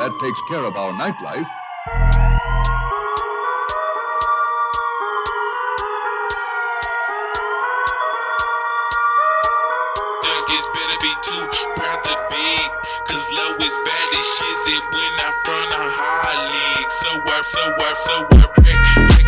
That takes care of our nightlife. It's better be too proud to be, cause love is bad as shit. It when I'm from a high league. So I